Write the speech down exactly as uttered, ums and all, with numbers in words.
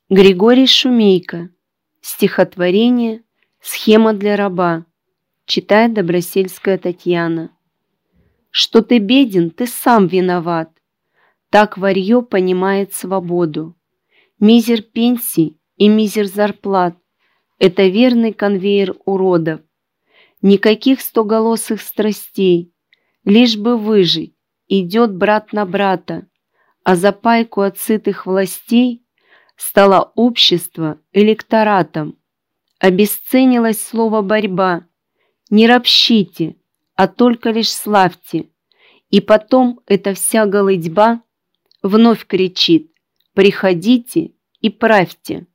Григорий Шумейко. Стихотворение «Схема для раба». Читает Добросельская Татьяна. Что ты беден, ты сам виноват. Так варьё понимает свободу. Мизер пенсий и мизер зарплат – это верный конвейер уродов. Никаких стоголосых страстей, лишь бы выжить, идет брат на брата, а за пайку от сытых властей стало общество электоратом. Обесценилось слово «борьба». Не ропщите, а только лишь славьте. И потом эта вся голыдьба вновь кричит: приходите и правьте.